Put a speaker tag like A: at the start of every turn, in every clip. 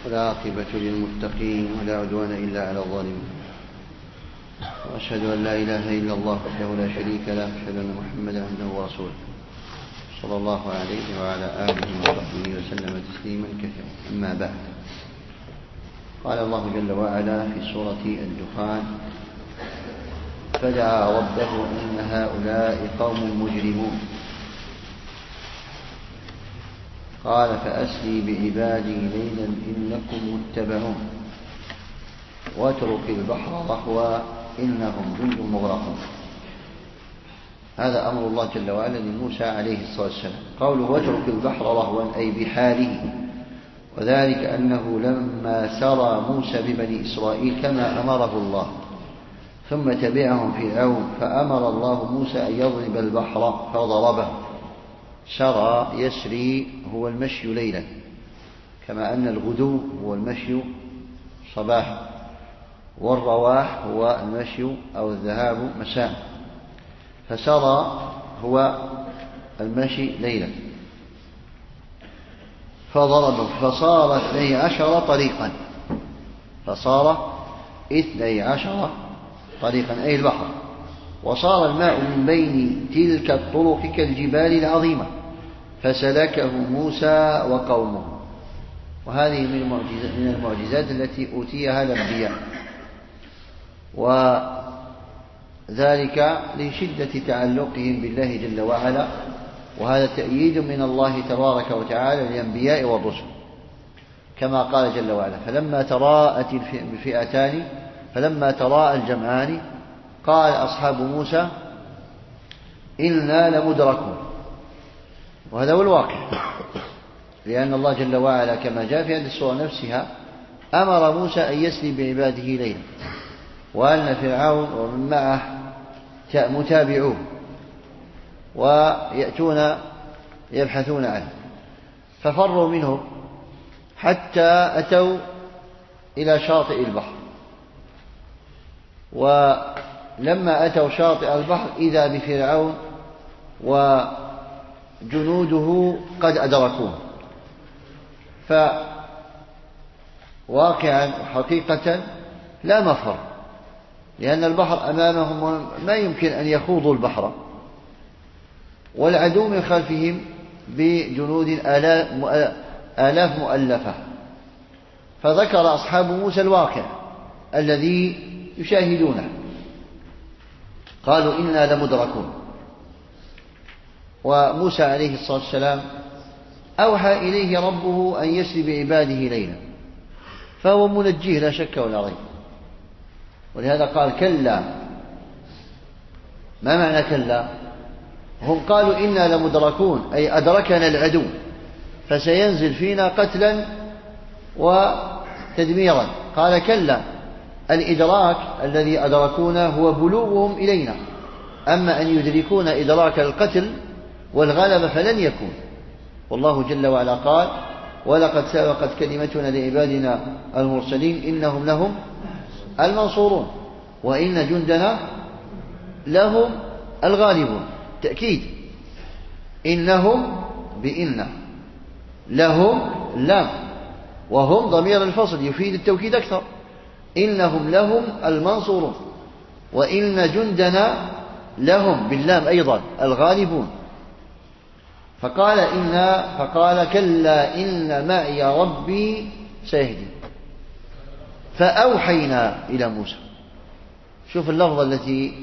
A: والعاقبة للمتقين ولا عدوان إلا على الظالمين. وأشهد أن لا إله إلا الله وحده لا شريك له، أشهد أن محمدا عبده ورسوله صلى الله عليه وعلى آله وصحبه وسلم تسليما كثيرا. أما بعد، قال الله جل وعلا في سورة الدخان: فدعا ربه إن هؤلاء قوم مجرمون. قال: فأسري بعبادي ليلا إنكم متبعون واترك البحر رهوا إنهم جند مغرقون. هذا أمر الله جل وعلا لموسى عليه الصلاة والسلام. قوله واترك البحر رهوا أي بحاله، وذلك أنه لما سرى موسى ببني إسرائيل كما أمره الله ثم تبعهم فرعون فأمر الله موسى أن يضرب البحر فضربه. سرى يسري هو المشي ليلا، كما أن الغدو هو المشي صباحا، والرواح هو المشي أو الذهاب مساء، فسرى هو المشي ليلا. فضربه فصار 12 طريقا، فصار 12 طريقا أي البحر. وصار الماء من بين تلك الطرق كالجبال العظيمة فسلكه موسى وقومه. وهذه من المعجزات التي أوتيها الأنبياء، وذلك لشدة تعلقهم بالله جل وعلا، وهذا تأييد من الله تبارك وتعالى للأنبياء والرسل، كما قال جل وعلا: فلما تراءت الفئتان فلما تراءى الجمعان قال أصحاب موسى إنا لمدركون. وهذا هو الواقع، لأن الله جل وعلا كما جاء في هذه السورة نفسها أمر موسى أن يسري بعباده ليلا، وأن فرعون ومن معه متابعوه ويأتون يبحثون عنه، ففروا منهم حتى أتوا إلى شاطئ البحر. ولما أتوا شاطئ البحر إذا بفرعون وجنوده قد أدركوه. فواقعا وحقيقة لا مفر، لأن البحر أمامهم ما يمكن أن يخوضوا البحر، والعدو من خلفهم بجنود آلاف مؤلفة. فذكر أصحاب موسى الواقع الذي يشاهدونه، قالوا إنا لمدركون. وموسى عليه الصلاة والسلام أوحى إليه ربه أن يسري بعباده ليلا، فهو منجيه لا شك ولا ريب. ولهذا قال كلا. ما معنى كلا؟ هم قالوا إنا لمدركون أي أدركنا العدو فسينزل فينا قتلا وتدميرا. قال كلا، الإدراك الذي أدركونه هو بلوغهم إلينا، أما أن يدركون إدراك القتل والغلبة فلن يكون. والله جل وعلا قال: ولقد سبقت كلمتنا لعبادنا المرسلين إنهم لهم المنصورون وإن جندنا لهم الغالبون. تأكيد، إنهم بإن، لهم لام، وهم ضمير الفصل يفيد التوكيد أكثر. إنهم لهم المنصورون وإن جندنا لهم باللام أيضا الغالبون. فقال كلا إن معي ربي سيهدي. فأوحينا إلى موسى. شوف اللفظة التي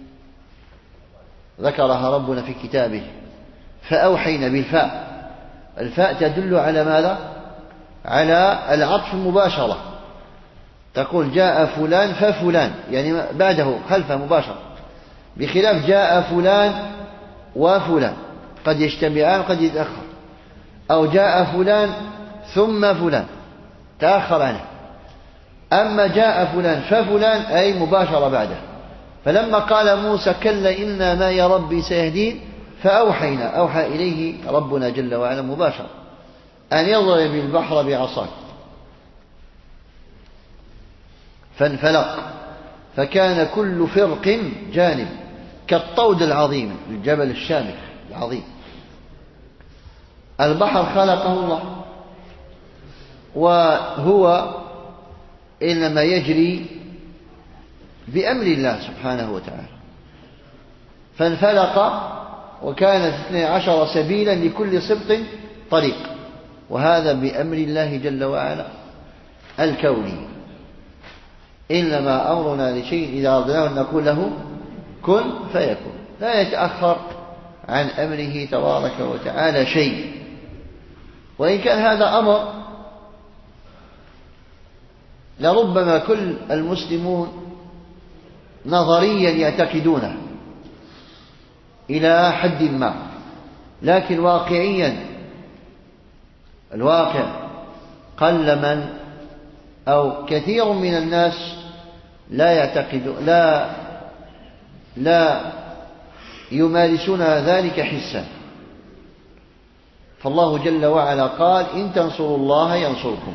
A: ذكرها ربنا في كتابه، فأوحينا بالفاء. الفاء تدل على ماذا؟ على العطف مباشرة. تقول جاء فلان ففلان، يعني بعده خلفه مباشرة، بخلاف جاء فلان وفلان قد يجتمعان قد يتأخر، أو جاء فلان ثم فلان تأخر عنه. أما جاء فلان ففلان أي مباشرة بعده. فلما قال موسى كلا إن معي ربي سيهدين فأوحينا، أوحى إليه ربنا جل وعلا مباشرة أن يضرب البحر بعصاه فانفلق فكان كل فرق جانب كالطود العظيم، الجبل الشامخ العظيم. البحر خلقه الله وهو إنما يجري بأمر الله سبحانه وتعالى، فانفلق وكانت 12 سبيلا لكل سبط طريق، وهذا بأمر الله جل وعلا الكوني. إنما أمرنا لشيء إذا أردناه أن نقول له كن فيكون، لا يتأخر عن أمره تبارك وتعالى شيء. وإن كان هذا أمر لربما كل المسلمون نظريا يعتقدونه إلى حد ما، لكن واقعيا الواقع قل من أو كثير من الناس لا يعتقد لا يمارسون ذلك حسا. فالله جل وعلا قال إن تنصروا الله ينصركم.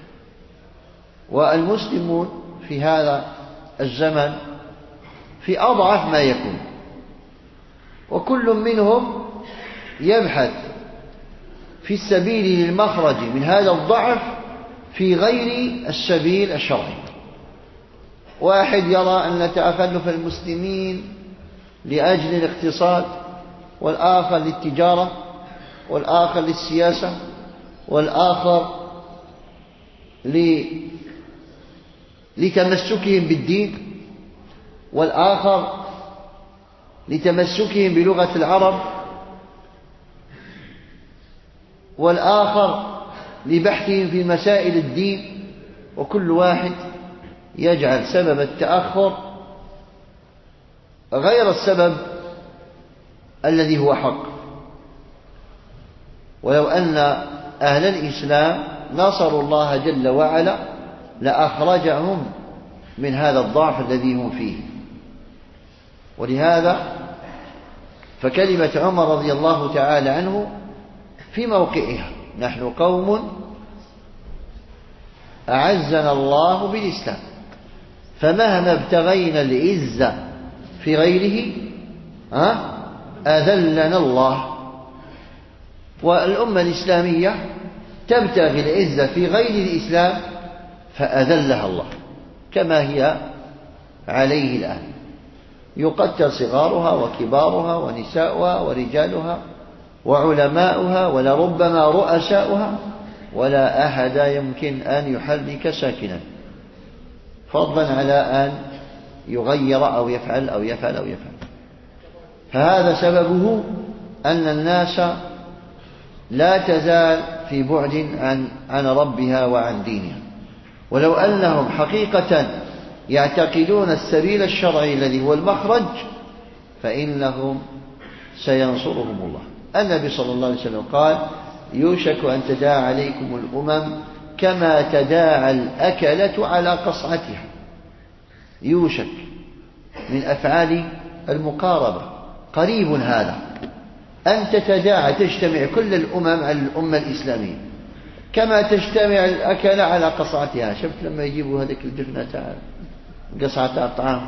A: والمسلمون في هذا الزمن في أضعف ما يكون، وكل منهم يبحث في السبيل للمخرج من هذا الضعف في غير السبيل الشرعي. واحد يرى أن تخلف المسلمين لأجل الاقتصاد، والآخر للتجارة، والآخر للسياسة، والآخر لتمسكهم بالدين، والآخر لتمسكهم بلغة العرب، والآخر لبحثهم في مسائل الدين. وكل واحد يجعل سبب التأخر غير السبب الذي هو حق. ولو أن أهل الإسلام نصروا الله جل وعلا لأخرجهم من هذا الضعف الذي هم فيه. ولهذا فكلمة عمر رضي الله تعالى عنه في موقعها: نحن قوم أعزنا الله بالإسلام، فمهما ابتغينا العزة في غيره أذلنا الله. والأمة الإسلامية تبتغي العزة في غير الإسلام فأذلها الله كما هي عليه الآن. يقتل صغارها وكبارها ونساؤها ورجالها وعلماؤها ولربما رؤساؤها، ولا أحد يمكن أن يحرك ساكنا، فضلا على أن يغير أو يفعل أو يفعل أو يفعل. فهذا سببه أن الناس لا تزال في بعد عن ربها وعن دينها. ولو أنهم حقيقة يعتقدون السبيل الشرعي الذي هو المخرج فإنهم سينصرهم الله. النبي صلى الله عليه وسلم قال: يوشك أن تداعى عليكم الأمم كما تداعى الأكلة على قصعتها. يوشك من أفعال المقاربة، قريب هذا أن تتداعى تجتمع كل الأمم على الأمة الإسلامية كما تجتمع الأكلة على قصعتها. شفت لما يجيبوا هذيك الجفنة تعال قصعة الطعام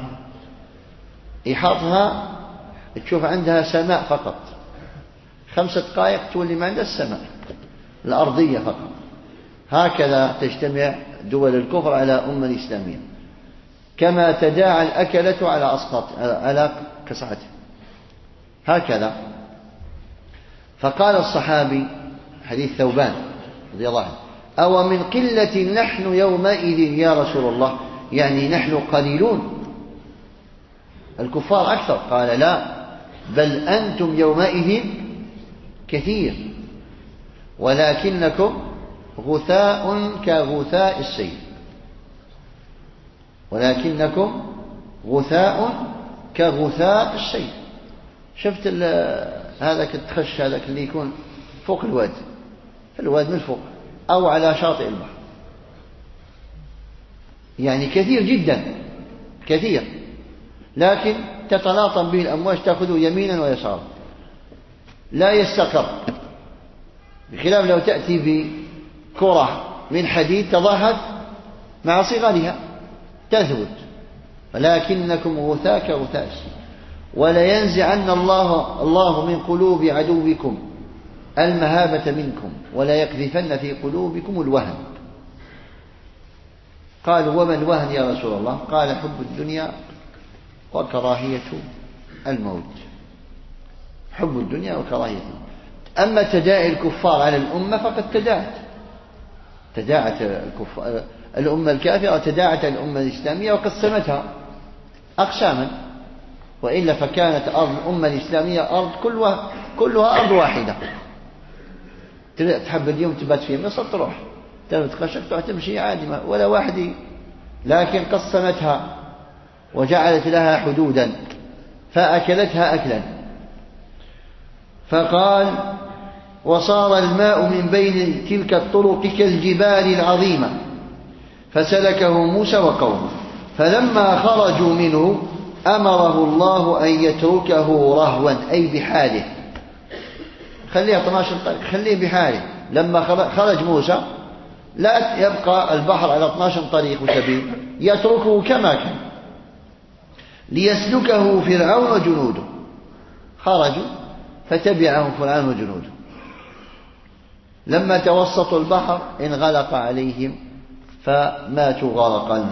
A: يحطها تشوف عندها سماء فقط، 5 دقائق تولي ما عندها السماء الأرضية فقط. هكذا تجتمع دول الكفر على أمة الإسلامية كما تداعى الأكلة على قصعتها هكذا. فقال الصحابي حديث ثوبان رضي الله عنه: أو من قلة نحن يومئذ يا رسول الله، يعني نحن قليلون الكفار أكثر؟ قال: لا، بل أنتم يومئذ كثير ولكنكم غثاء كغثاء السيل، ولكنكم غثاء كغثاء السيل. شفت هذاك التخش هذاك اللي يكون فوق الواد، الواد من فوق أو على شاطئ البحر، يعني كثير جدا كثير، لكن تتلاطم به الأمواج تأخذه يمينا ويسارا لا يستقر، بخلاف لو تأتي بكرة من حديد تضاهت مع صغرها تثبت. ولكنكم غثاء كغثاء السيل ولينزعن الله من قلوب عدوكم المهابة منكم ولا يقذفن في قلوبكم الوهن. قالوا وما الوهن يا رسول الله؟ قال حب الدنيا وكراهية الموت. حب الدنيا وكراهية الموت. أما تداعي الكفار على الأمة فقد تداعت الأمة الكافرة تداعت الأمة الإسلامية وقسمتها أقساما، وإلا فكانت أرض الأمة الإسلامية أرض كلها أرض واحدة. تحب اليوم تبات في مصر تروح، تتخشك تروح تمشي عادي ولا واحد، لكن قسمتها وجعلت لها حدودا فأكلتها أكلا. فقال وصار الماء من بين تلك الطرق كالجبال العظيمة فسلكه موسى وقومه، فلما خرجوا منه أمره الله أن يتركه رهوا أي بحاله، خليه 12 طريق، خليه بحاله. لما خرج موسى لا يبقى البحر على 12 طريق وسبيل، يتركه كما كان ليسلكه فرعون وجنوده. خرجوا فتبعهم فرعون وجنوده، لما توسطوا البحر انغلق عليهم فماتوا غرقا،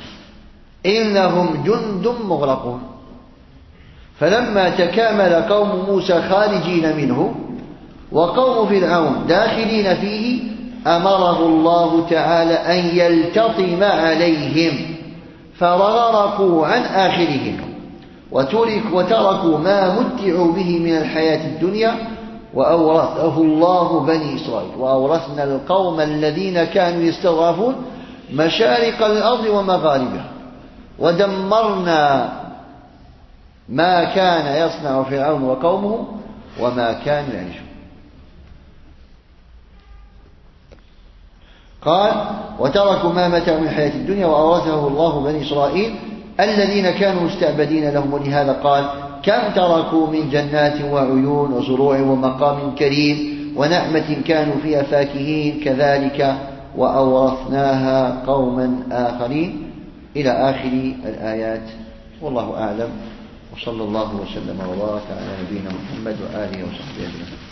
A: إنهم جند مغرقون. فلما تكامل قوم موسى خارجين منه وقوم فرعون داخلين فيه أمره الله تعالى أن يلتطم عليهم فغرقوا عن آخرهم وتركوا ما متعوا به من الحياة الدنيا، وأورثه الله بني إسرائيل. وأورثنا القوم الذين كانوا يستضعفون مشارق الأرض ومغاربها ودمرنا ما كان يصنع فرعون وقومه وما كانوا يعيشون. قال وتركوا ما متعوا من الحياة الدنيا وأورثه الله بني إسرائيل الذين كانوا مستعبدين لهم. ولهذا قال كم تركوا من جنات وعيون وزروع ومقام كريم ونعمة كانوا فيها فاكهين كذلك وأورثناها قوما آخرين إلى آخر الآيات. والله أعلم، وصلى الله وسلم وبارك على نبينا محمد وآله وصحبه أجمعين.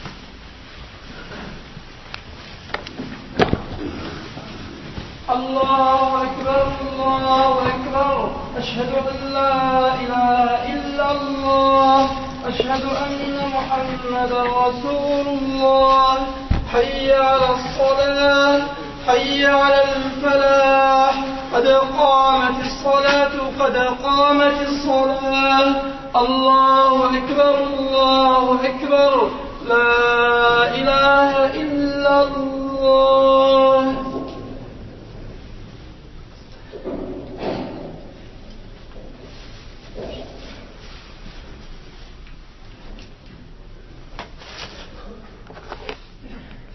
B: الله أكبر الله أكبر، أشهد أن لا إله إلا الله، أشهد أن محمدا رسول الله. حي على الصلاة حي على الفلاح، قد قامت الصلاة قد قامت الصلاة. الله أكبر الله أكبر، لا إله إلا الله.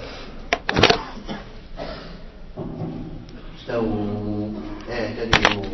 A: استووا اعتدلوا